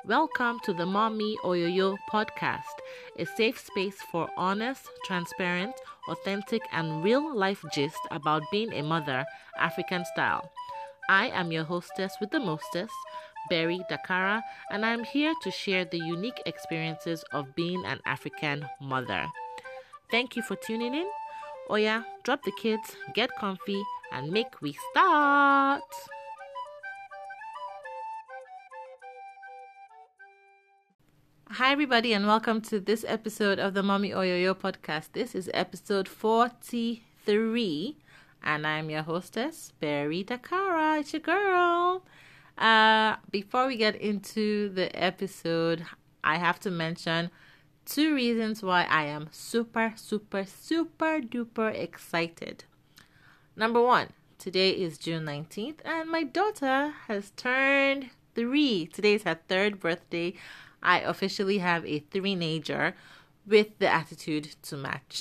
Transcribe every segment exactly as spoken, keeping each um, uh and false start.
Welcome to the Mommy Oyoyo podcast, a safe space for honest, transparent, authentic, and real life gist about being a mother, African style. I am your hostess with the mostest, Berry Dakara, and I'm here to share the unique experiences of being an African mother. Thank you for tuning in. Oya, drop the kids, get comfy, and make we start. Hi, everybody, and welcome to this episode of the Mommy Oyoyo podcast. This is episode forty-three, and I'm your hostess, Berry Dakara. It's your girl. Uh, before we get into the episode, I have to mention two reasons why I am super, super, super duper excited. Number one, today is June nineteenth, and my daughter has turned three. Today is her third birthday. I officially have a three-nager with the attitude to match.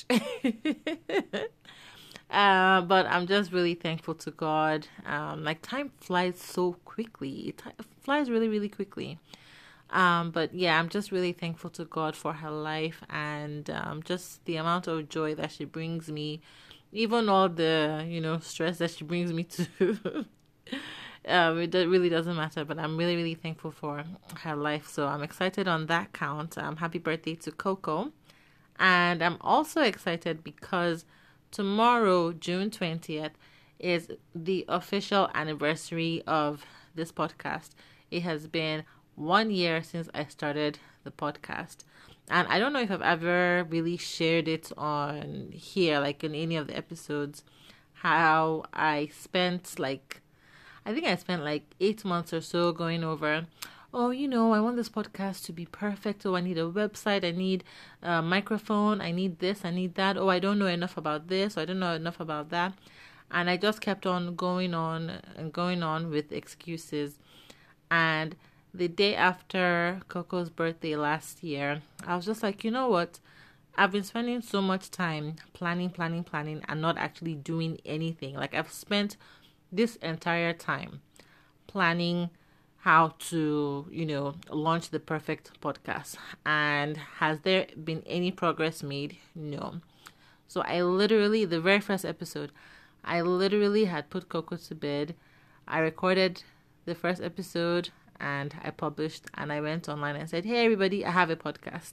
uh, but I'm just really thankful to God. Um, like, time flies so quickly. It flies really, really quickly. Um, but yeah, I'm just really thankful to God for her life and um, just the amount of joy that she brings me. Even all the, you know, stress that she brings me to. Um, it really doesn't matter, but I'm really, really thankful for her life. So I'm excited on that count. Um, happy birthday to Coco. And I'm also excited because tomorrow, June twentieth, is the official anniversary of this podcast. It has been one year since I started the podcast. And I don't know if I've ever really shared it on here, like in any of the episodes, how I spent like I think I spent like eight months or so going over, oh, you know, I want this podcast to be perfect. Oh, I need a website. I need a microphone. I need this. I need that. Oh, I don't know enough about this. Or I don't know enough about that. And I just kept on going on and going on with excuses. And the day after Coco's birthday last year, I was just like, you know what? I've been spending so much time planning, planning, planning, and not actually doing anything. Like, I've spent this entire time planning how to, you know, launch the perfect podcast. And has there been any progress made? No. So I literally, the very first episode, I literally had put Coco to bed. I recorded the first episode and I published, and I went online and said, hey, everybody, I have a podcast.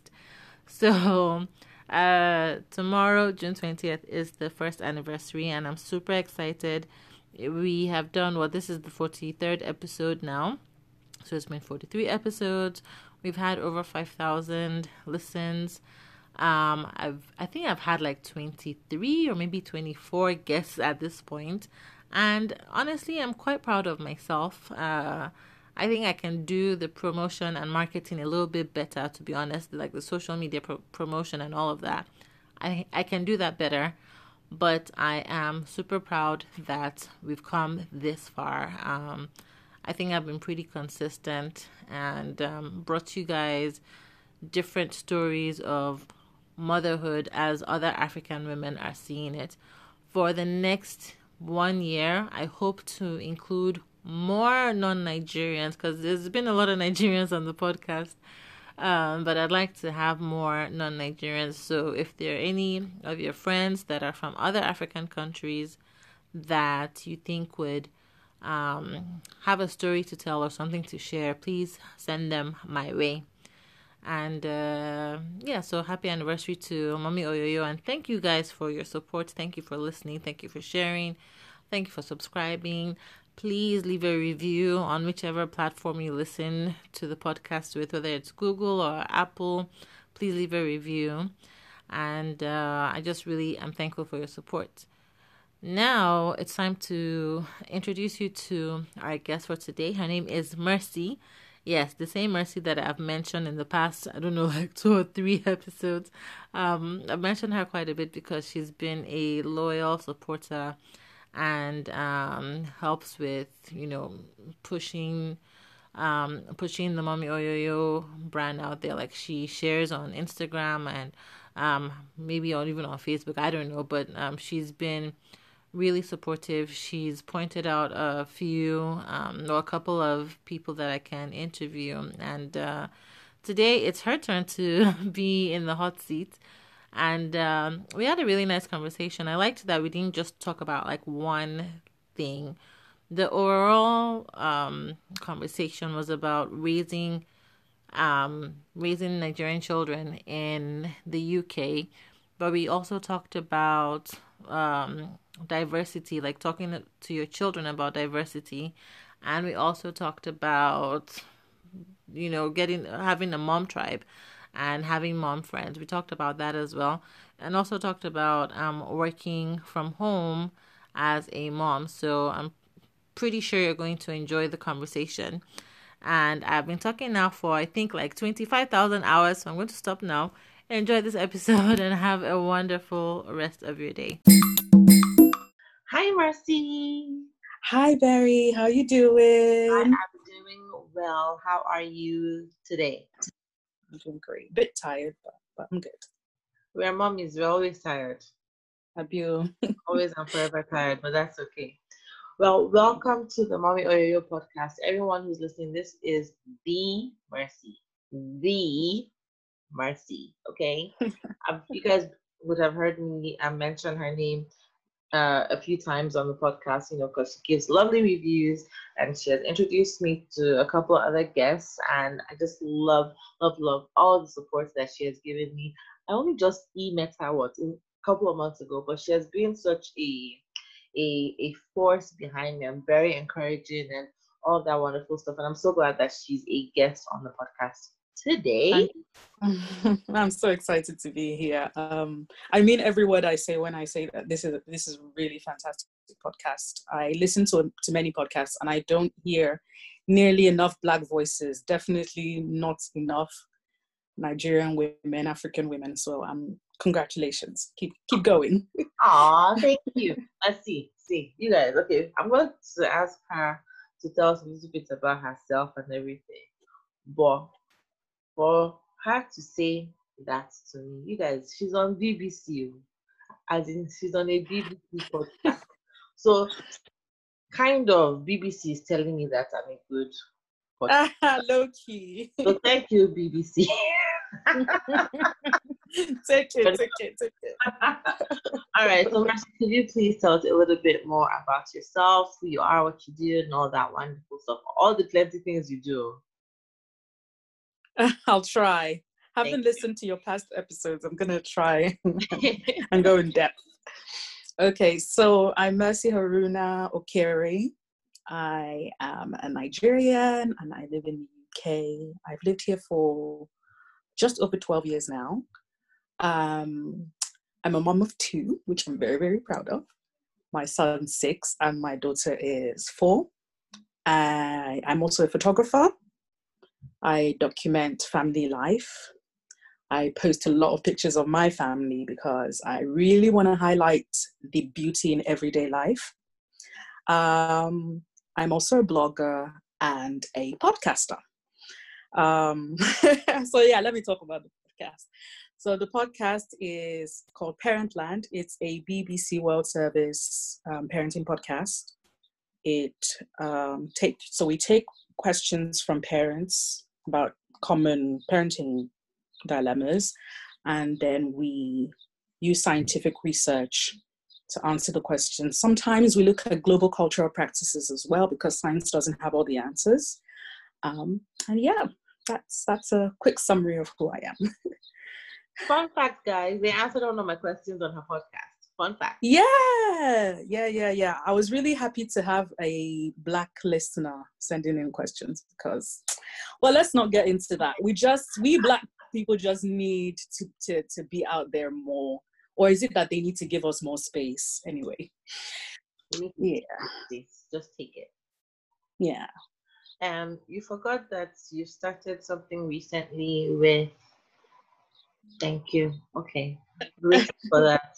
So uh, tomorrow, June twentieth, is the first anniversary, and I'm super excited. We have done, well, this is the forty-third episode now. So it's been forty-three episodes. We've had over five thousand listens. Um, I've, I think I've had like twenty-three or maybe twenty-four guests at this point. And honestly, I'm quite proud of myself. Uh, I think I can do the promotion and marketing a little bit better, to be honest, like the social media pro- promotion and all of that. I I can do that better. But I am super proud that we've come this far. Um, I think I've been pretty consistent and um, brought you guys different stories of motherhood as other African women are seeing it. For the next one year, I hope to include more non-Nigerians, because there's been a lot of Nigerians on the podcast. Um, but I'd like to have more non-Nigerians. So if there are any of your friends that are from other African countries that you think would um, have a story to tell or something to share, please send them my way. And uh, yeah, so happy anniversary to Mommy Oyoyo. And thank you guys for your support. Thank you for listening. Thank you for sharing. Thank you for subscribing. Please leave a review on whichever platform you listen to the podcast with, whether it's Google or Apple. Please leave a review. And uh, I just really am thankful for your support. Now it's time to introduce you to our guest for today. Her name is Mercy. Yes, the same Mercy that I've mentioned in the past, I don't know, like two or three episodes. Um, I've mentioned her quite a bit because she's been a loyal supporter and um, helps with, you know, pushing um, pushing the Mommy Oyoyo brand out there. Like, she shares on Instagram and um, maybe on, even on Facebook. I don't know, but um, she's been really supportive. She's pointed out a few um, or a couple of people that I can interview. And uh, today it's her turn to be in the hot seat. And um, we had a really nice conversation. I liked that we didn't just talk about like one thing. The overall um, conversation was about raising um, raising Nigerian children in the U K, but we also talked about um, diversity, like talking to your children about diversity, and we also talked about, you know, getting having a mom tribe and having mom friends. We talked about that as well, and also talked about um, working from home as a mom. So I'm pretty sure you're going to enjoy the conversation. And I've been talking now for, I think, like twenty-five thousand hours. So I'm going to stop now. Enjoy this episode and have a wonderful rest of your day. Hi, Mercy. Hi, Barry. How you doing? I am doing well. How are you today? I'm doing great. A bit tired, but, but I'm good. We're mommies. We're always tired. Have you? Always and forever tired, but that's okay. Well, welcome to the Mommy Oyoyo podcast. Everyone who's listening, this is the Mercy. The Mercy, okay? um, you guys would have heard me uh, mention her name uh, a few times on the podcast, you know, because she gives lovely reviews and she has introduced me to a couple of other guests. And I just love, love, love all the support that she has given me. I only just e-met her, what, a couple of months ago, but she has been such a a a force behind me. I'm very encouraging and all that wonderful stuff. And I'm so glad that she's a guest on the podcast today. I'm so excited to be here. Um, I mean every word I say when I say that this is this is a really fantastic podcast. I listen to to many podcasts and I don't hear nearly enough Black voices. Definitely not enough Nigerian women, African women. So um, congratulations. Keep keep going. Aw, thank you. Let's see. See, you guys. Okay, I'm going to ask her to tell us a little bit about herself and everything. But for her to say that to me, you guys, she's on B B C, as in she's on a B B C podcast. So, kind of, B B C is telling me that I'm a good podcast. Low key. So, thank you, B B C. take it, take it, take it. All right, so Mercy, could you please tell us a little bit more about yourself, who you are, what you do, and all that wonderful stuff, all the plenty things you do? I'll try. Thank Haven't you. listened to your past episodes. I'm gonna try and go in depth. Okay, so I'm Mercy Haruna Okere. I am a Nigerian and I live in the U K. I've lived here for just over twelve years now. Um, I'm a mom of two, which I'm very, very proud of. My son's six and my daughter is four. I, I'm also a photographer. I document family life. I post a lot of pictures of my family because I really want to highlight the beauty in everyday life. Um, I'm also a blogger and a podcaster. Um, so yeah, let me talk about the podcast. So the podcast is called Parentland. It's a B B C World Service um, parenting podcast. It um, take so we take questions from parents about common parenting dilemmas, and then we use scientific research to answer the questions. Sometimes we look at global cultural practices as well because science doesn't have all the answers. Um, and yeah, that's that's a quick summary of who I am. Fun fact, guys, they answered all of my questions on her podcast. Fun fact. Yeah, yeah, yeah, yeah. I was really happy to have a Black listener sending in questions because, well, let's not get into that. We just, we Black people just need to, to, to be out there more. Or is it that they need to give us more space anyway? Yeah. Just take it. Yeah. Um, you forgot that you started something recently with. Thank you. Okay. Wait for that.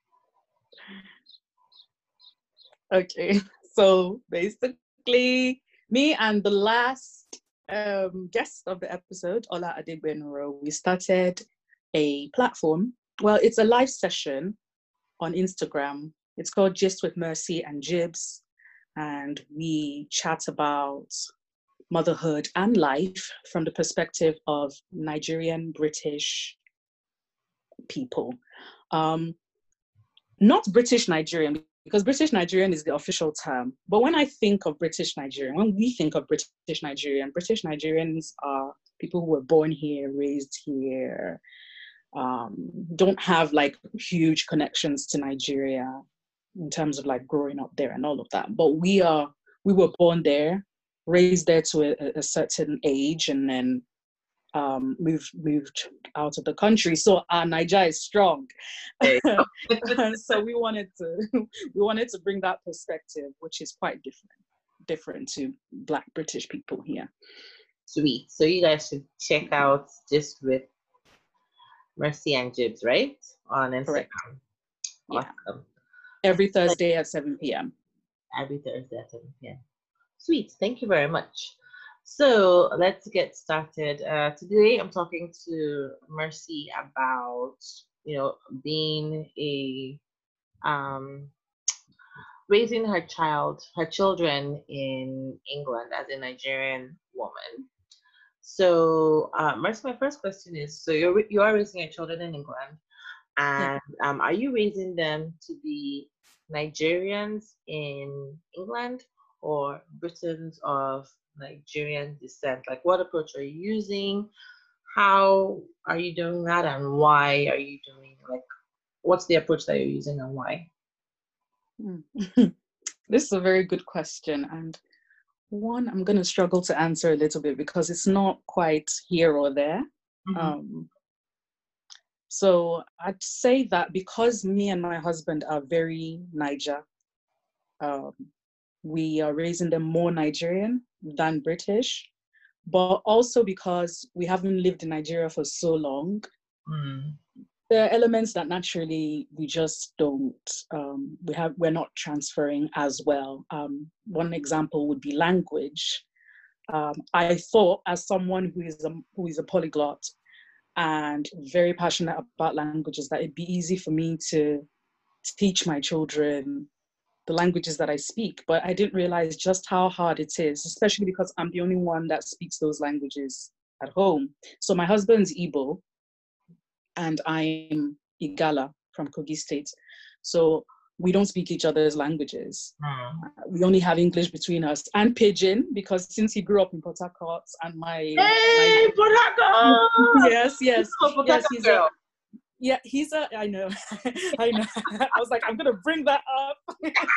Okay. So basically, me and the last um, guest of the episode, Ola Adegbenro, we started a platform. Well, it's a live session on Instagram It's called Gist with Mercy and Jibs. And we chat about motherhood and life from the perspective of Nigerian British people. Um, not British Nigerian, because British Nigerian is the official term. But when I think of British Nigerian, when we think of British Nigerian, British Nigerians are people who were born here, raised here, um, don't have like huge connections to Nigeria in terms of like growing up there and all of that. But we are, we were born there, raised there to a, a certain age, and then um, moved moved out of the country. So our Niger is strong. So we wanted to we wanted to bring that perspective, which is quite different different to Black British people here. Sweet. So you guys should check out Gist with Mercy and Jibs, right? On Instagram. Correct. Awesome. Yeah. Every Thursday at seven p.m. Every Thursday at seven p.m. Sweet. Thank you very much. So let's get started. Uh, today I'm talking to Mercy about, you know, being a, um, raising her child, her children in England as a Nigerian woman. So uh, Mercy, my first question is, so you're, you are raising your children in England, and yeah. um, are you raising them to be Nigerians in England or Britons of Nigerian descent? Like, what approach are you using? How are you doing that, and why are you doing, like, what's the approach that you're using and why? This is a very good question, and one I'm going to struggle to answer a little bit because it's not quite here or there. Mm-hmm. Um, so I'd say that because me and my husband are very Niger, um, we are raising them more Nigerian than British, but also because we haven't lived in Nigeria for so long, mm. there are elements that naturally we just don't, um, we have, we're not transferring as well. Um, one example would be language. Um, I thought, as someone who is a, who is a polyglot and very passionate about languages, that it'd be easy for me to teach my children the languages that I speak, but I didn't realize just how hard it is, especially because I'm the only one that speaks those languages at home. So my husband's Igbo, and I'm Igala from Kogi State. So we don't speak each other's languages. Mm. Uh, we only have English between us, and Pidgin, because since he grew up in Port Harcourt, and my... Hey, my, Port Harcourt! Yes, yes. Port yes he's girl. a, Yeah, he's a, I know, I know. I was like, I'm going to bring that up.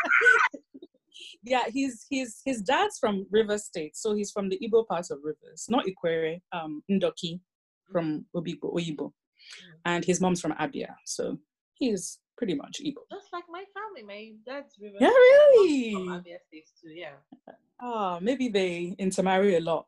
Yeah, he's, he's, his dad's from Rivers State. So he's from the Igbo part of Rivers, not Ikwere, um, Ndoki from Obibo, Oyibo. And his mom's from Abia. So he's pretty much Igbo. Just like my family, my dad's Rivers. Yeah, really? From Abia State too, yeah. Oh, maybe they intermarry a lot.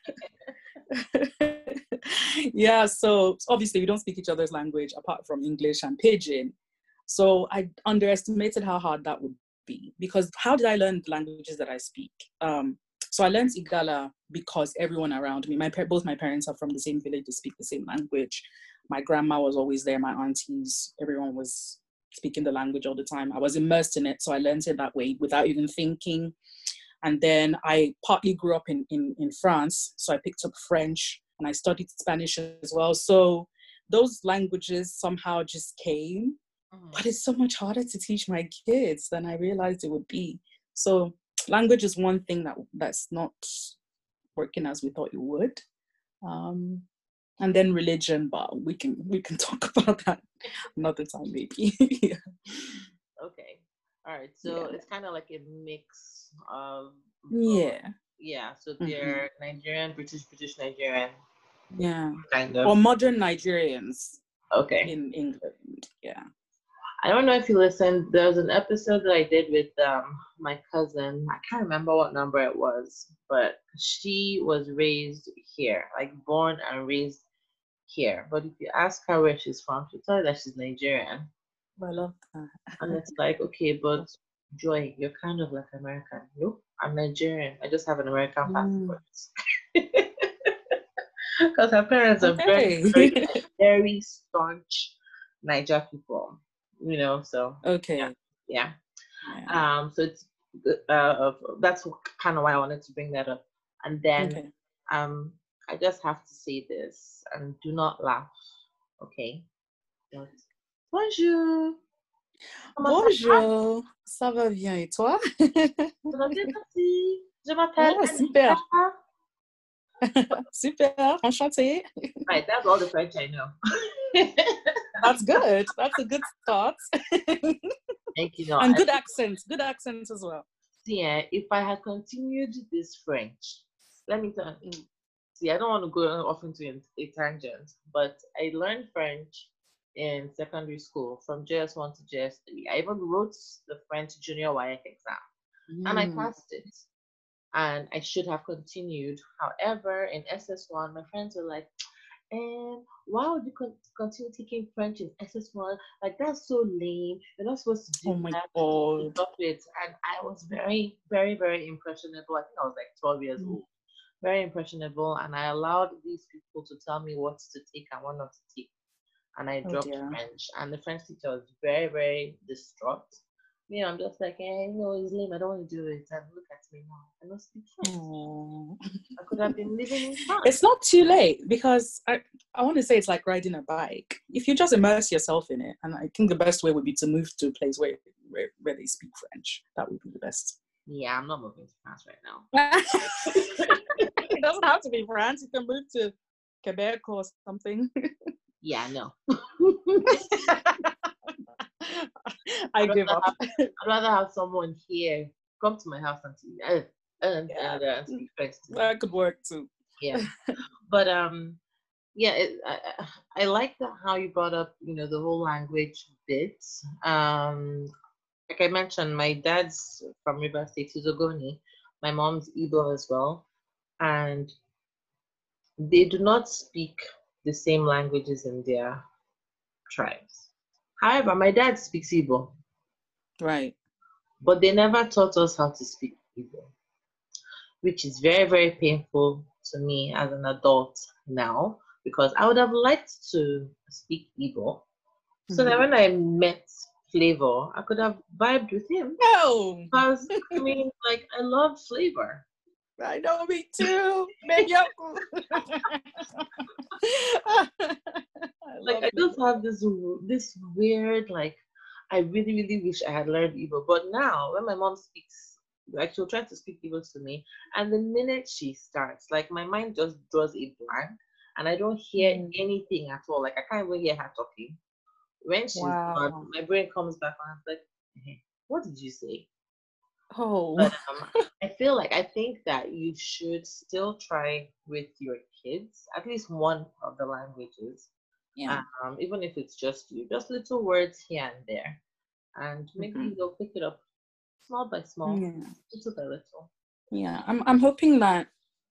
Yeah, so obviously we don't speak each other's language apart from English and Pidgin. So I underestimated how hard that would be, because how did I learn the languages that I speak? Um, so I learned Igala because everyone around me, my both my parents are from the same village, they speak the same language. My grandma was always there, my aunties, everyone was speaking the language all the time. I was immersed in it, so I learned it that way without even thinking. And then I partly grew up in, in, in France, so I picked up French, and I studied Spanish as well. So those languages somehow just came, mm. but it's so much harder to teach my kids than I realized it would be. So language is one thing that that's not working as we thought it would. Um, and then religion, but we can we can talk about that another time maybe. Yeah. Okay. All right. So yeah. It's kind of like a mix of yeah. Yeah, so they're mm-hmm. Nigerian, British, British, Nigerian. Yeah. Kind of. Or modern Nigerians. Okay. In England, yeah. I don't know if you listened. There was an episode that I did with um my cousin. I can't remember what number it was, but she was raised here, like born and raised here. But if you ask her where she's from, she'll tell you that she's Nigerian. I love that. And it's like, okay, but Joy, you're kind of like American. Nope, I'm Nigerian. I just have an American passport. Because her parents are okay. very, very, very staunch Niger people, you know, so. Okay. Yeah. yeah. Yeah. Um, so it's uh, that's kind of why I wanted to bring that up. And then Okay. um, I just have to say this, and do not laugh, okay? But, bonjour. Comment ça va? Bonjour, ça va bien et toi? Ça va bien, merci. Je m'appelle Oh, super, Anita. super, enchanté. Right, that's all the French I know. That's good. That's a good start. Thank you. No, And I, good accent, good accent as well. see, eh, if I had continued this French, let me tell you. See, I don't want to go off into a tangent, but I learned French in secondary school from J S one to J S three. I even wrote the French junior W I E C exam and I Mm. passed it. And I should have continued. However, in S S one, my friends were like, and why would you con- continue taking French in S S one? Like, that's so lame. You're not supposed to do Oh my that. God. Stop it. And I was very, very, very impressionable. I think I was like twelve years Mm. old. Very impressionable. And I allowed these people to tell me what to take and what not to take. And I Oh dropped dear. French. And the French teacher was very, very distraught. Me, I'm just like, hey, no, it's lame. I don't want to do it. And look at me now. I don't speak French. Oh. I could have been living in France. It's not too late because I, I want to say it's like riding a bike. If you just immerse yourself in it, and I think the best way would be to move to a place where, where, where they speak French. That would be the best. Yeah, I'm not moving to France right now. It doesn't have to be France. You can move to Quebec or something. Yeah, no. I I'd give rather up. have, I'd rather have someone here come to my house and, uh, and, Yeah. and, uh, and speak French to me. That could work too. Yeah, but um, yeah, it, I, I I like that how you brought up, you know, the whole language bit. Um, like I mentioned, my dad's from River State, he's Ogoni. My mom's Igbo as well, and they do not speak the same languages in their tribes. However, my dad speaks Igbo, Right. but they never taught us how to speak Igbo, which is very, very painful to me as an adult now, because I would have liked to speak Igbo so that Mhm. when I met Flavor, I could have vibed with him. Oh, Because, I mean, like, I love Flavor. I know, me too. Baby uncle. Like, I just have this this weird, like, I really, really wish I had learned Igbo. But now, when my mom speaks, like, she'll try to speak Igbo to me, and the minute she starts, like, my mind just draws a blank, and I don't hear Mm. anything at all. Like, I can't even hear her talking. When she's Wow. done, my brain comes back and I'm like, eh, what did you say? Oh. But um, I feel like I think that you should still try with your kids at least one of the languages. Yeah. Um, even if it's just you, just little words here and there, and maybe Mhm. they'll pick it up small by small, Yeah. little by little. Yeah. I'm I'm hoping that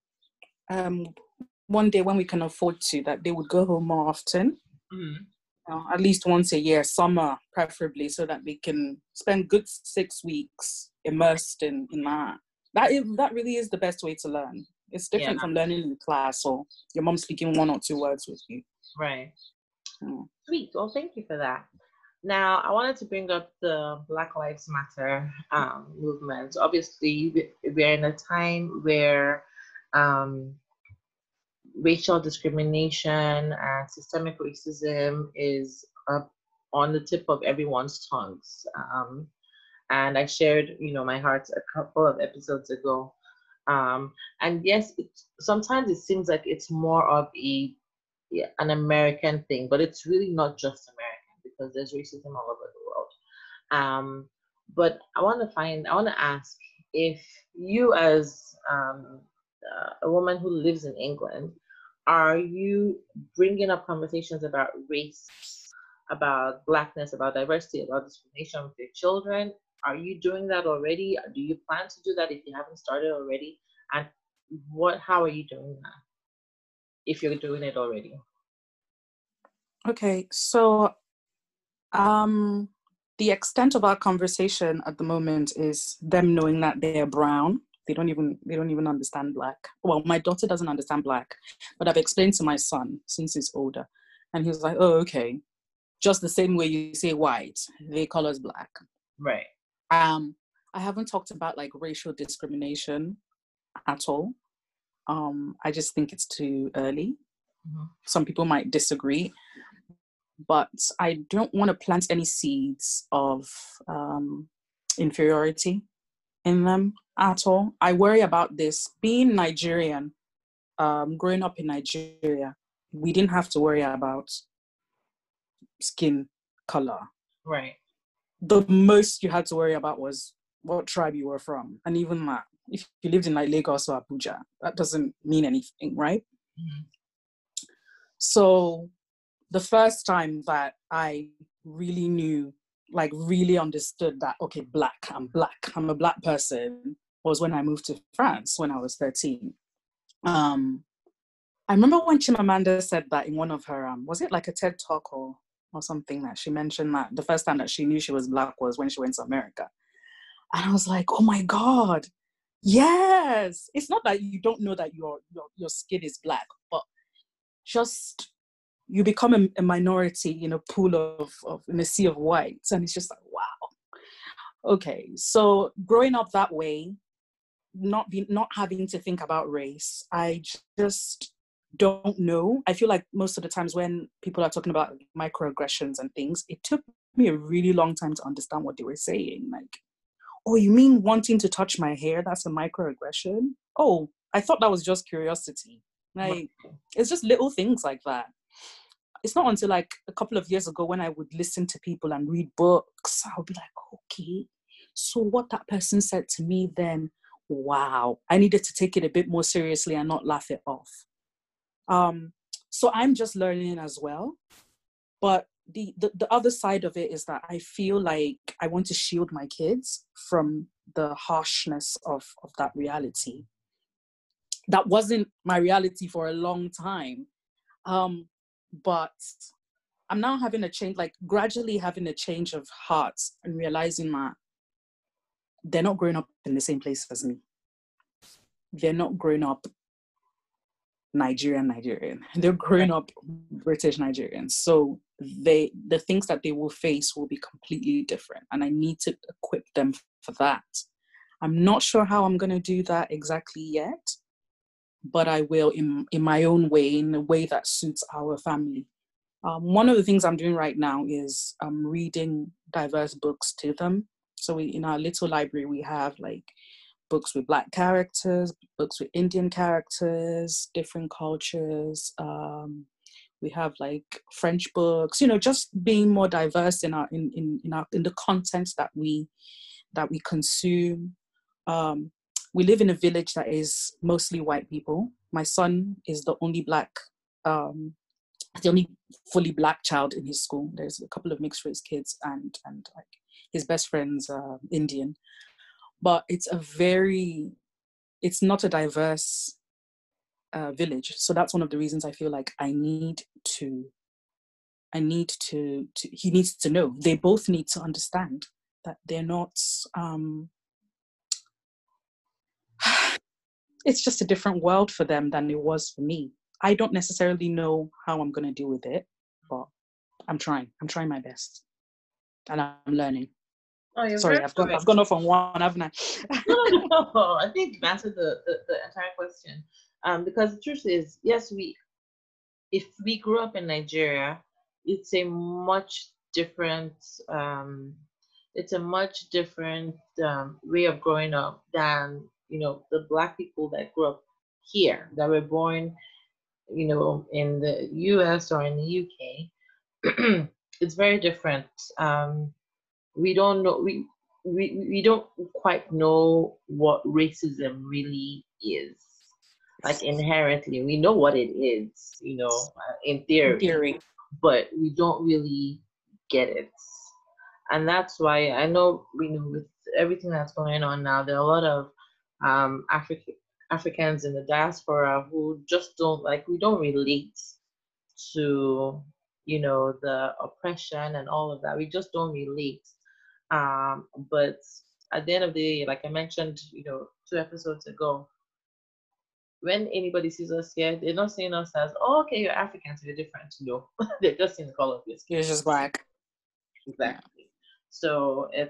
um one day when we can afford to, that they would go home more often. Mm-hmm. You know, at least once a year, summer preferably, so that they can spend good six weeks immersed in, in that. That is, that really is the best way to learn. It's different Yeah. from learning in class or your mom speaking one or two words with you. Right. Mm. Sweet. Well, thank you for that. Now, I wanted to bring up the Black Lives Matter um, movement. Obviously, we're in a time where um, racial discrimination and systemic racism is up on the tip of everyone's tongues. Um, and I shared, you know, my heart a couple of episodes ago. Um, and yes, it, sometimes it seems like it's more of a yeah, an American thing, but it's really not just American because there's racism all over the world. Um, but I want to find, I want to ask if you, as um, uh, a woman who lives in England, are you bringing up conversations about race, about blackness, about diversity, about discrimination with your children? Are you doing that already? Do you plan to do that if you haven't started already? And what? How are you doing that if you're doing it already? Okay, so um, the extent of our conversation at the moment is them knowing that they're brown. They don't even they don't even understand black. Well, my daughter doesn't understand black, but I've explained to my son since he's older, and he was like, "Oh, okay." Just the same way you say white, they call us black. Right. Um, I haven't talked about like racial discrimination at all. Um, I just think it's too early. Mm-hmm. Some people might disagree, but I don't want to plant any seeds of um, inferiority in them at all. I worry about this. Being Nigerian, um, growing up in Nigeria, we didn't have to worry about skin color. Right. The most you had to worry about was what tribe you were from. And even that, if you lived in like Lagos or Abuja, that doesn't mean anything, right? Mm-hmm. So the first time that I really knew, like really understood that, okay, black, I'm black, I'm a black person, was when I moved to France when I was thirteen. Um, I remember when Chimamanda said that in one of her, um, was it like a TED talk or, or something, that she mentioned that the first time that she knew she was black was when she went to America. And I was like, oh my God, yes. It's not that you don't know that your, your, your skin is black, but just you become a, a minority in a pool of, of, in a sea of whites. And it's just like, wow. Okay, so growing up that way, not be, not having to think about race, I just don't know. I feel like most of the times when people are talking about microaggressions and things, it took me a really long time to understand what they were saying. Like, oh, you mean wanting to touch my hair? That's a microaggression? Oh, I thought that was just curiosity. Like, it's just little things like that. It's not until like a couple of years ago when I would listen to people and read books, I'll be like, okay, so what that person said to me then, wow, I needed to take it a bit more seriously and not laugh it off. Um, so I'm just learning as well. But the, the, the other side of it is that I feel like I want to shield my kids from the harshness of, of that reality. That wasn't my reality for a long time. Um, but I'm now having a change, like gradually having a change of heart and realizing that they're not growing up in the same place as me. They're not growing up Nigerian Nigerian. They're growing up British Nigerians. So they the things that they will face will be completely different. And I need to equip them for that. I'm not sure how I'm going to do that exactly yet, but I will in, in my own way, in a way that suits our family. Um, one of the things I'm doing right now is um, reading diverse books to them. So we, in our little library, we have like books with Black characters, books with Indian characters, different cultures. Um, we have like French books, you know, just being more diverse in our in in in, our, in the content that we that we consume. Um, we live in a village that is mostly white people. My son is the only Black. Um, the only fully Black child in his school. There's a couple of mixed race kids and and like his best friend's uh, Indian. But it's a very, it's not a diverse uh, village. So that's one of the reasons I feel like I need to, I need to, to, he needs to know. They both need to understand that they're not, um, it's just a different world for them than it was for me. I don't necessarily know how I'm going to deal with it, but I'm trying. I'm trying my best. And I'm learning. Oh, you're Sorry, very I've gone, correct. I've gone off on one, haven't I? no, no, no. I think you've answered the, the, the entire question. Um, because the truth is, yes, we, if we grew up in Nigeria, it's a much different, um, it's a much different um, way of growing up than, you know, the Black people that grew up here, that were born, you know, in the U S or in the U K. It's very different. Um, we don't know, we, we, we don't quite know what racism really is. Like inherently, we know what it is, you know, uh, in theory, theory, but we don't really get it. And that's why I know, you know, with everything that's going on now, there are a lot of um, African Africans in the diaspora who just don't, like, we don't relate to, you know, the oppression and all of that. We just don't relate. Um, but at the end of the day, like I mentioned, you know, two episodes ago, when anybody sees us here, they're not seeing us as, oh, okay, you're African, so you're different. No, they're just seeing the color of your skin. You're just Black. Exactly. Yeah. So it's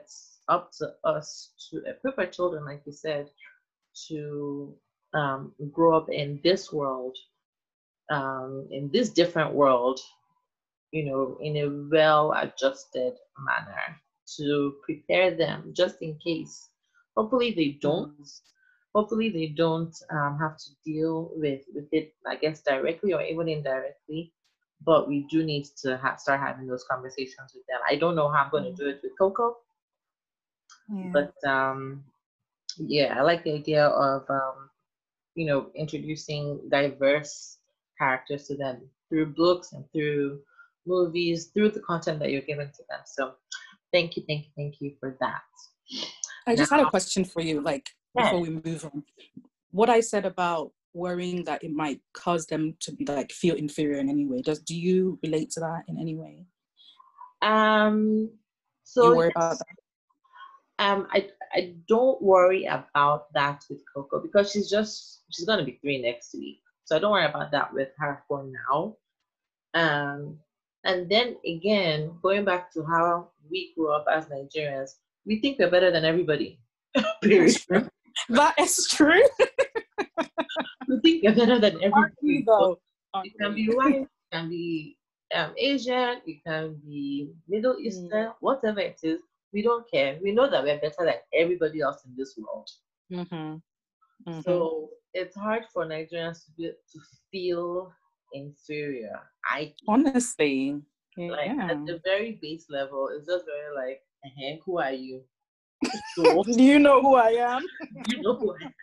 up to us to equip our children, like you said, to um, grow up in this world, um, in this different world, you know, in a well-adjusted manner to prepare them just in case. Hopefully they don't. Hopefully they don't um, have to deal with, with it, I guess, directly or even indirectly. But we do need to ha- start having those conversations with them. I don't know how I'm going to do it with Coco, Yeah. but um, yeah, I like the idea of um, you know, introducing diverse characters to them through books and through movies, through the content that you're giving to them. So thank you, thank you, thank you for that. I just now, had a question for you, like, yeah. before we move on. What I said about worrying that it might cause them to be like feel inferior in any way, does do you relate to that in any way? Um so You worry yes, about that? um I I don't worry about that with Coco because she's just she's gonna be three next week. So I don't worry about that with her for now. Um and then again, going back to how we grew up as Nigerians, we think we're better than everybody. Period. That's true. That is true. We think we're better than Aren't we, everybody. though? So it can be white, it can be um, Asian, it can be Middle Eastern, mm. whatever it is. We don't care. We know that we're better than everybody else in this world. Mm-hmm. Mm-hmm. So it's hard for Nigerians to be, to feel inferior. I honestly, like yeah. at the very base level, it's just very like, uh-huh, who are you? So, do you know who I am? You know who I am.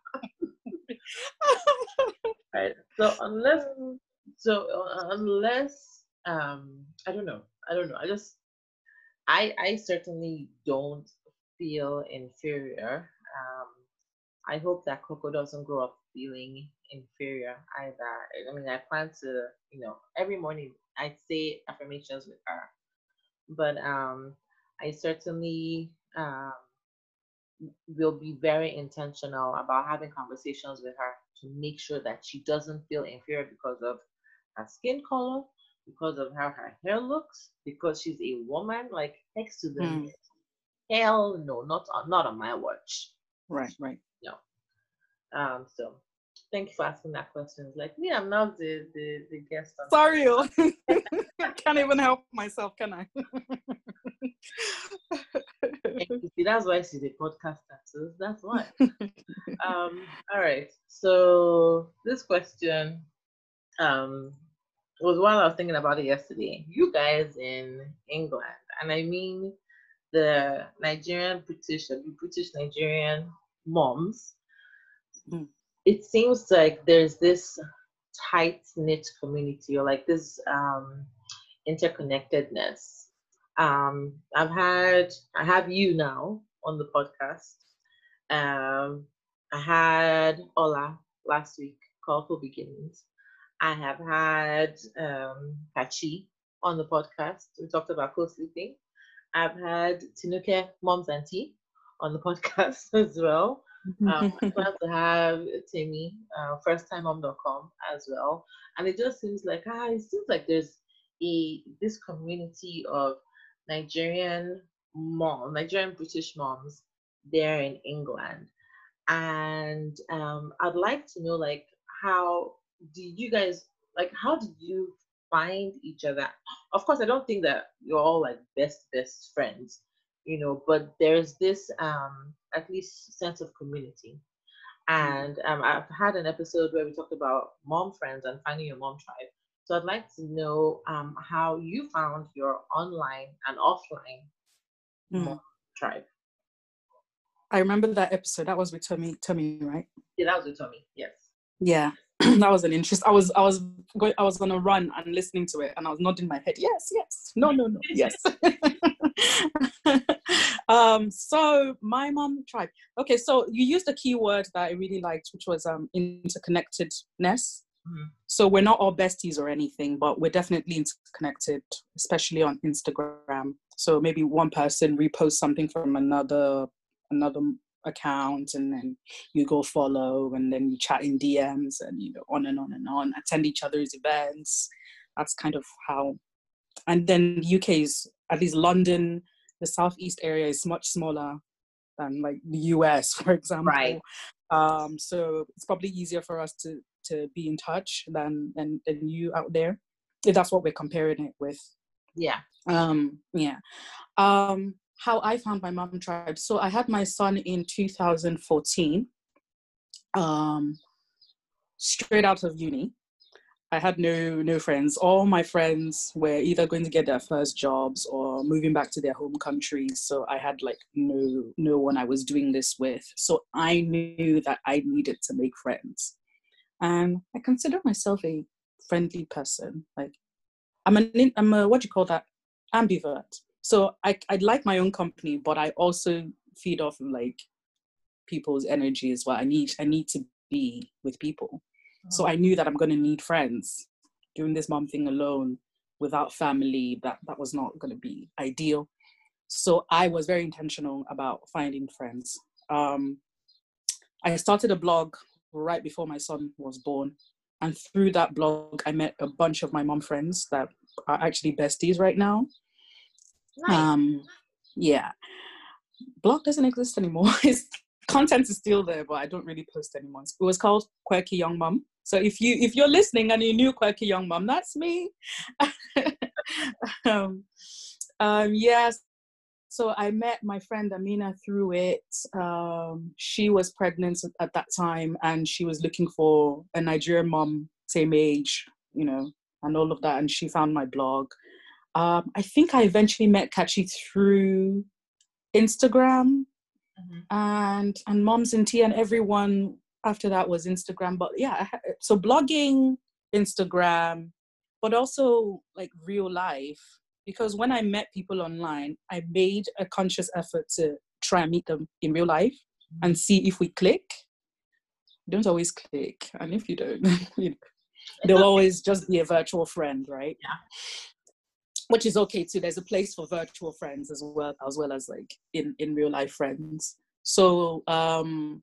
Right. So unless, so uh, unless, um, I don't know. I don't know. I just, I, I certainly don't feel inferior. Um, I hope that Coco doesn't grow up feeling inferior either. I mean, I plan to, you know, every morning I say affirmations with her, but um, I certainly um will be very intentional about having conversations with her to make sure that she doesn't feel inferior because of her skin color, because of how her hair looks, because she's a woman. Like, next to them, mm. hell no, not on, not on my watch. Right, right. No. Um. So, thank you for asking that question. Like me, I'm not the the, the guest. Sorry, I can't even help myself, can I? See, that's why she's a podcaster. So that's why. um. All right. So this question, um, was while I was thinking about it yesterday. You guys in England, and I mean the Nigerian British, the British Nigerian moms. Mm. It seems like there's this tight knit community, or like this um, interconnectedness. Um, I've had, I have you now on the podcast. Um, I had Ola last week, Colorful Beginnings. I have had um, Kachi on the podcast. We talked about co-sleeping. I've had Tinuke, Moms and Tea, on the podcast as well. Um, I plan to have Timmy, uh, first time mom dot com as well. And it just seems like, ah, it seems like there's a this community of Nigerian mom, Nigerian British moms there in England. And um, I'd like to know, like, how did you guys, like, how did you find each other? Of course, I don't think that you're all like best, best friends, you know, but there's this um, at least sense of community. And um, I've had an episode where we talked about mom friends and finding your mom tribe. So I'd like to know um, how you found your online and offline mm. mom tribe. I remember that episode. That was with Tommy, Tommy, right? Yeah, that was with Tommy. Yes. Yeah, that was an interest. I was, I was going, I was on a run and listening to it, and I was nodding my head. Yes, yes. No, no, no. Yes. um. So my mom tribe. Okay. So you used a keyword that I really liked, which was um interconnectedness. Mm-hmm. So we're not all besties or anything, but we're definitely interconnected, especially on Instagram. So maybe one person reposts something from another another account, and then you go follow, and then you chat in D Ms, and you know, on and on and on, attend each other's events. That's kind of how. And then U K is, at least London, the Southeast area is much smaller than like the U S, for example. Right. Um, so it's probably easier for us to to be in touch than than, than you out there. If that's what we're comparing it with. Yeah. Um, yeah. Um, how I found my mom tribe. So I had my son in two thousand fourteen, um, straight out of uni. I had no no friends. All my friends were either going to get their first jobs or moving back to their home countries. So I had like no no one I was doing this with. So I knew that I needed to make friends. And I consider myself a friendly person. Like I'm an I'm a what do you call that? Ambivert. So I I like my own company, but I also feed off of like people's energy as well. I need I need to be with people. So I knew that I'm going to need friends. Doing this mom thing alone without family, that, that was not going to be ideal. So I was very intentional about finding friends. Um, I started a blog right before my son was born. And through that blog, I met a bunch of my mom friends that are actually besties right now. Nice. Um, yeah. Blog doesn't exist anymore. It's, content is still there, but I don't really post anymore. It was called Quirky Young Mom. So if you if you're listening and you knew Quirky Young Mom, that's me. um, um, yes. So I met my friend Amina through it. Um, she was pregnant at that time, and she was looking for a Nigerian mom, same age, you know, and all of that. And she found my blog. Um, I think I eventually met Kachi through Instagram. Mm-hmm. and and Moms in Tea, and everyone after that was Instagram. But yeah, so blogging, Instagram, but also like real life, because when I met people online, I made a conscious effort to try and meet them in real life and see if we click. You don't always click, and if you don't, you know, they'll always just be a virtual friend, right? Yeah. Which is okay too. There's a place for virtual friends as well, as well as like in, in real life friends. So um,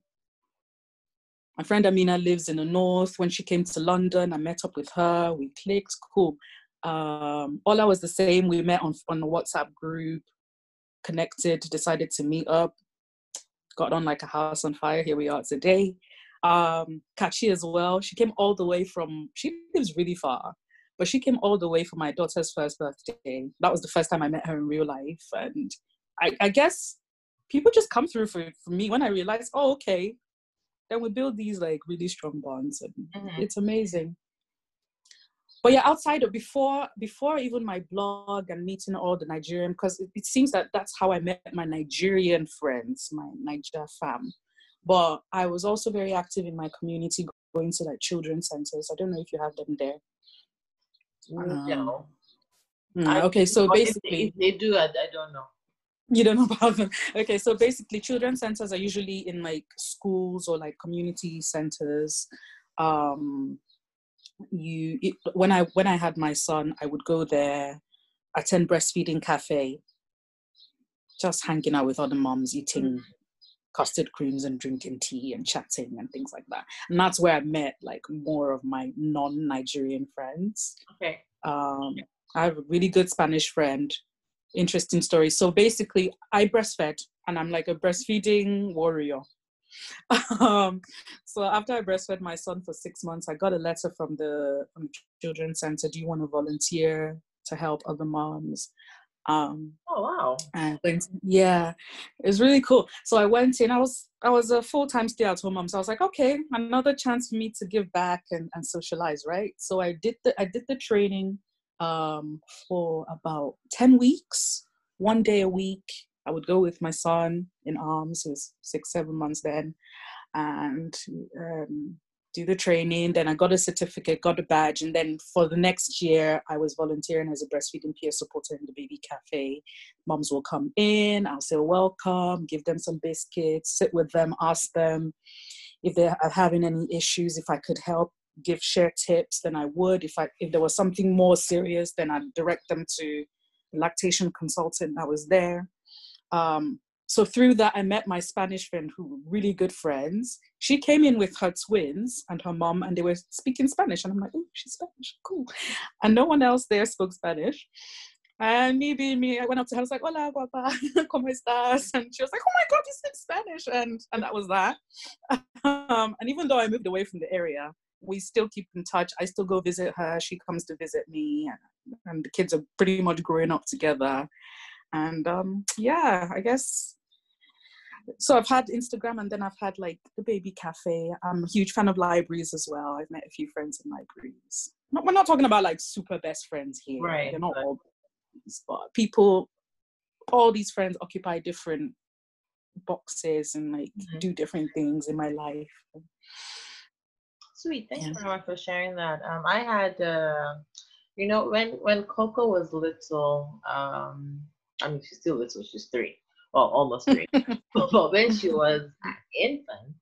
my friend Amina lives in the north. When she came to London, I met up with her. We clicked, cool. Um, Ola was the same. We met on on a WhatsApp group, connected, decided to meet up, got on like a house on fire. Here we are today. Um, Kachi as well. She came all the way from, she lives really far. But she came all the way for my daughter's first birthday. That was the first time I met her in real life. And I, I guess people just come through for, for me when I realized, oh, okay. Then we build these like really strong bonds, and mm-hmm. It's amazing. But yeah, outside of, before, before even my blog and meeting all the Nigerian, because it, it seems that that's how I met my Nigerian friends, my Niger fam. But I was also very active in my community, going to like children's centers. I don't know if you have them there. No. Um, okay, so basically... If they, if they do, I, I don't know. You don't know about them. Okay, so basically children's centers are usually in like schools or like community centers. Um, you it, when I when I had my son, I would go there, attend breastfeeding cafe, just hanging out with other moms, eating mm-hmm. custard creams and drinking tea and chatting and things like that. And that's where I met like more of my non-Nigerian friends. Okay. Um, I have a really good Spanish friend. Interesting story. So basically, I breastfed, and I'm like a breastfeeding warrior. um, so after I breastfed my son for six months, I got a letter from the, from the children's center. Do you want to volunteer to help other moms? Um, oh wow! And went, yeah, it was really cool. So I went in. I was I was a full time stay at home mom. So I was like, okay, another chance for me to give back and, and socialize, right? So I did the I did the training um, for about ten weeks, one day a week. I would go with my son in arms. He was six, seven months then, and um, do the training. Then I got a certificate, got a badge, and then for the next year, I was volunteering as a breastfeeding peer supporter in the baby cafe. Moms will come in, I'll say welcome, give them some biscuits, sit with them, ask them if they are having any issues, if I could help, give share tips, then I would. If I if there was something more serious, then I'd direct them to a lactation consultant that was there. Um, So through that, I met my Spanish friend who were really good friends. She came in with her twins and her mom, and they were speaking Spanish. And I'm like, oh, she's Spanish, cool. And no one else there spoke Spanish. And me being me, I went up to her, I was like, hola, guapa, ¿cómo estás? And she was like, oh my God, you speak Spanish. And, and that was that. Um, and even though I moved away from the area, we still keep in touch. I still go visit her. She comes to visit me. And, and the kids are pretty much growing up together. And um, yeah, I guess. So I've had Instagram, and then I've had like the baby cafe. I'm a huge fan of libraries as well. I've met a few friends in libraries. Not, we're not talking about like super best friends here. Right. They're not But, all, but people, all these friends occupy different boxes and like Mhm. do different things in my life. Sweet. Thanks Yeah. very much for sharing that. Um, I had, uh, you know, when when Coco was little, um, I mean, she's still little. She's three, well, almost three. But when she was an infant,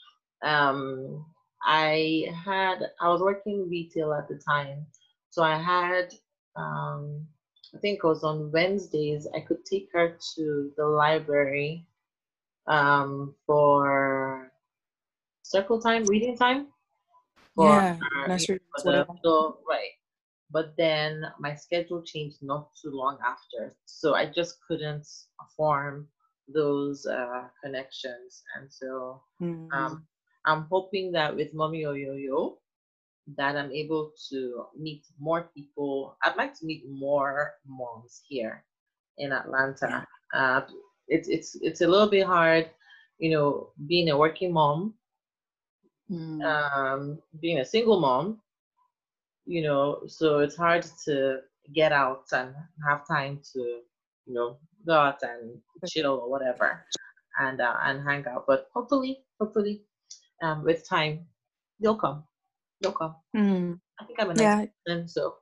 um, I had I was working retail at the time, so I had, um, I think it was on Wednesdays. I could take her to the library, um, for circle time, reading time. For Yeah, her, you nursery, know, for the whatever. so right. But then my schedule changed not too long after, so I just couldn't form those uh, connections. And so Mm. um, I'm hoping that with Mommy Oyoyo, that I'm able to meet more people. I'd like to meet more moms here in Yeah. Atlanta. Uh, it's it's it's a little bit hard, you know, being a working mom, Mm. um, being a single mom, you know, so it's hard to get out and have time to, you know, go out and chill or whatever, and uh, and hang out. But hopefully, hopefully, um, with time, they'll come. They'll come. Mm. I think I'm a nice Yeah, person, so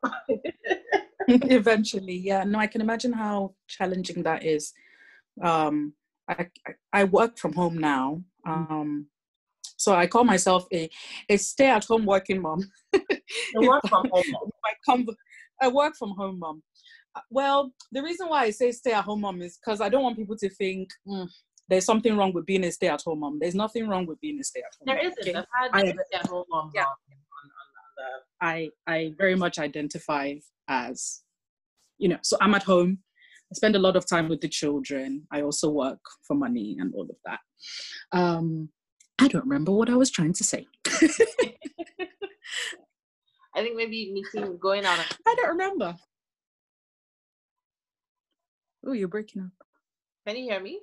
eventually. Yeah, no, I can imagine how challenging that is. Um, I, I, I work from home now. Um, so I call myself a, a stay-at-home working mom. you If work from home. I come, I work from home mom. Uh, Well, the reason why I say stay-at-home mom is because I don't want people to think mm, there's something wrong with being a stay-at-home mom. There's nothing wrong with being a stay-at-home There mom. isn't. Okay, I've had I stay-at-home moms yeah, on, on, on the I I very much identify as, you know, so I'm at home. I spend a lot of time with the children. I also work for money and all of that. Um, I don't remember what I was trying to say. I think maybe meeting, going out. I don't remember. Oh, you're breaking up. Can you hear me?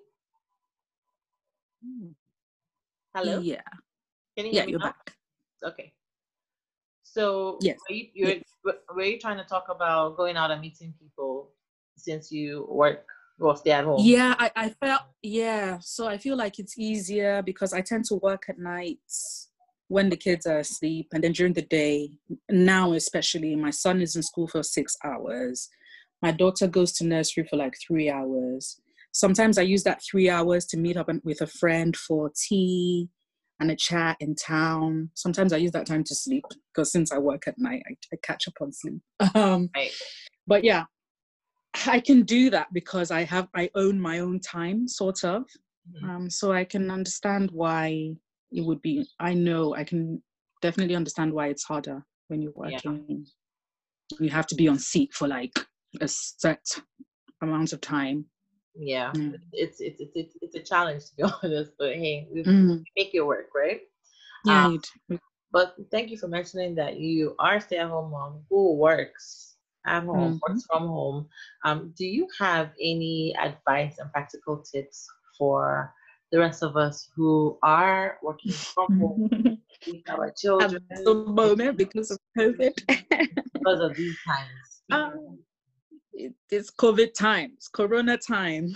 Hmm. Hello? Yeah. Can you Yeah, hear me you're now? back. Okay. So Yes. were you, Yeah. you're, were you trying to talk about going out and meeting people since you work or stay at home? Yeah, I, I felt, yeah. So I feel like it's easier because I tend to work at nights when the kids are asleep, and then during the day, now especially, my son is in school for six hours. My daughter goes to nursery for like three hours. Sometimes I use that three hours to meet up with a friend for tea and a chat in town. Sometimes I use that time to sleep because since I work at night, I, I catch up on sleep. Um, Right. but yeah, I can do that because I have, I own my own time, sort of. Mhm. Um, so I can understand why it would be, I know I can definitely understand why it's harder when you're Yeah. working. You have to be on seat for like a set amount of time. Yeah. Mm. It's, it's, it's, it's, it's a challenge to be honest, but hey, we Mm. make it work, right? Yeah, Um, you do. but thank you for mentioning that you are a stay-at-home mom who works at home, Mhm. works from home. Um, do you have any advice and practical tips for the rest of us who are working from home with our children At the moment, because of COVID. because of these times? um, it, it's COVID times, Corona time.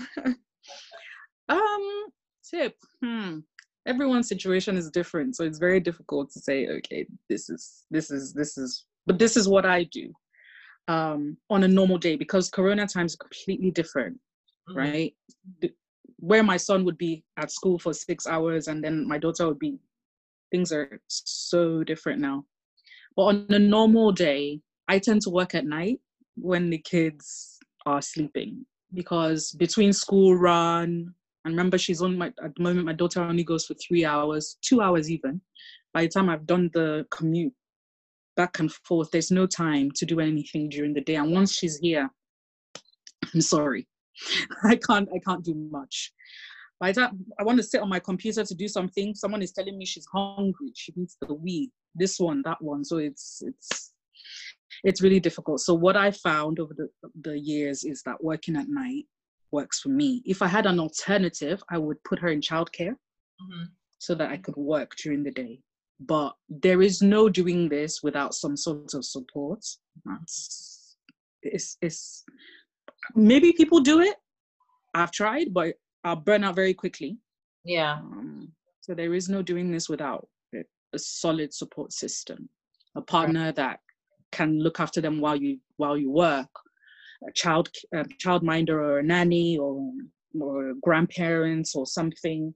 um, tip. Hmm. Everyone's situation is different, so it's very difficult to say, okay, this is this is this is, but this is what I do um, on a normal day, because Corona times are completely different, Mhm. right? The- Where my son would be at school for six hours, and then my daughter would be. Things are so different now. But on a normal day, I tend to work at night when the kids are sleeping, because between school run, and remember she's on my, at the moment, my daughter only goes for three hours, two hours even. By the time I've done the commute back and forth, there's no time to do anything during the day. And once she's here, I'm sorry. I can't, I can't do much. By the time I want to sit on my computer to do something, someone is telling me she's hungry. She needs the wee, this one, that one. So it's, it's, it's really difficult. So what I found over the, the years is that working at night works for me. If I had an alternative, I would put her in childcare mm-hmm. so that I could work during the day. But there is no doing this without some sort of support. That's, it's, it's, maybe people do it. I've tried, but I'll burn out very quickly. Yeah. Um, so there is no doing this without a, a solid support system, a partner right. that can look after them while you while you work, a child a childminder or a nanny or or grandparents or something.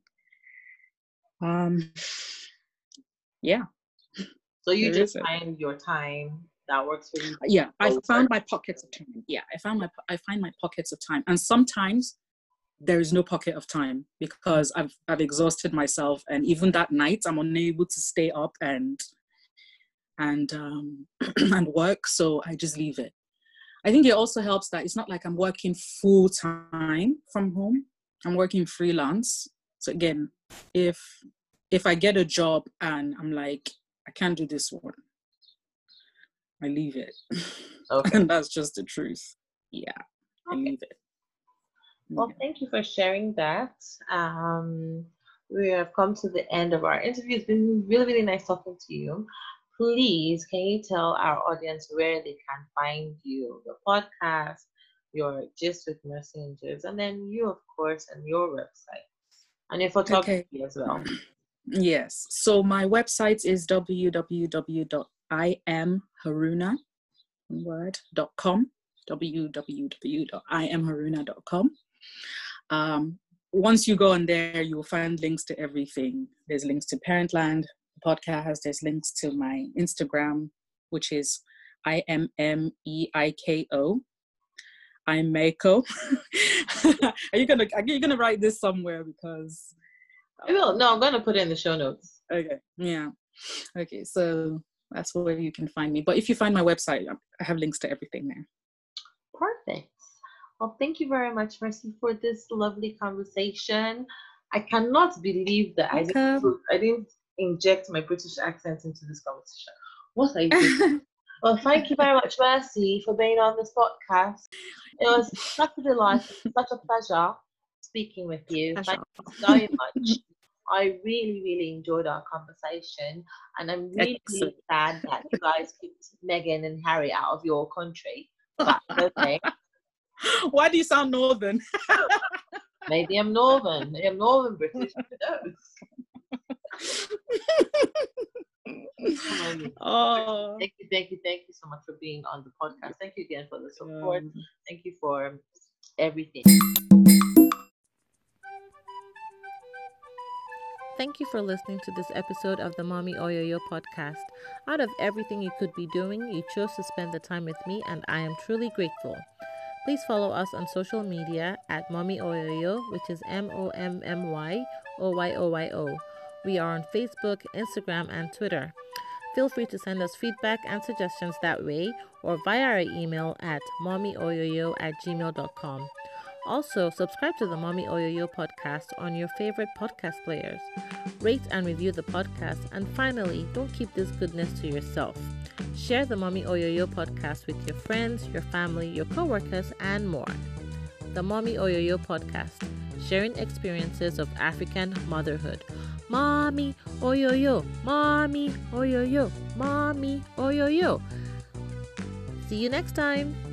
Um, yeah. So you there just find your time that works for you. Yeah, I found my pockets of time. Yeah, I found my I find my pockets of time, and sometimes there is no pocket of time because I've I've exhausted myself, and even that night I'm unable to stay up and and um, and work, so I just leave it. I think it also helps that it's not like I'm working full time from home. I'm working freelance. So again, if if I get a job and I'm like, I can't do this one, I leave it. Okay. And that's just the truth. Yeah, okay. I leave it. Well, thank you for sharing that. Um, we have come to the end of our interview. It's been really, really nice talking to you. Please, can you tell our audience where they can find you, your podcast, your Gist with Mercy and Jibbs, and then you, of course, and your website, and your photography okay. as well. Yes. So my website is w w w dot i am haruna dot com. w w w dot i am haruna dot com. Um, once you go on there, you'll find links to everything. There's links to Parentland podcast. There's links to my Instagram, which is I M M E I K O. I'm Meiko. Are you gonna Are you gonna write this somewhere? Because I will. No, I'm gonna put it in the show notes. Okay. Yeah. Okay. So that's where you can find me. But if you find my website, I have links to everything there. Perfect. Well, thank you very much, Mercy, for this lovely conversation. I cannot believe that I didn't, I didn't inject my British accent into this conversation. What I did. Well, thank you very much, Mercy, for being on this podcast. It was such a delight, such a pleasure speaking with you. Pleasure. Thank you so much. I really, really enjoyed our conversation, and I'm really, really sad that you guys kicked Meghan and Harry out of your country. But okay. Why do you sound northern? Maybe I'm northern. Maybe I'm northern British. Who knows? Oh. Thank you, thank you, thank you so much for being on the podcast. Thank you again for the support. Um, thank you for everything. Thank you for listening to this episode of the Mommy Oyoyo podcast. Out of everything you could be doing, you chose to spend the time with me, and I am truly grateful. Please follow us on social media at Mommy Oyoyo, which is M O M M Y O Y O Y O. We are on Facebook, Instagram, and Twitter. Feel free to send us feedback and suggestions that way or via our email at mommyoyoyo at gmail dot com. Also, subscribe to the Mommy Oyoyo podcast on your favorite podcast players. Rate and review the podcast. And finally, don't keep this goodness to yourself. Share the Mommy Oyoyo podcast with your friends, your family, your co-workers, and more. The Mommy Oyoyo podcast, sharing experiences of African motherhood. Mommy Oyoyo, Mommy Oyoyo, Mommy Oyoyo. See you next time.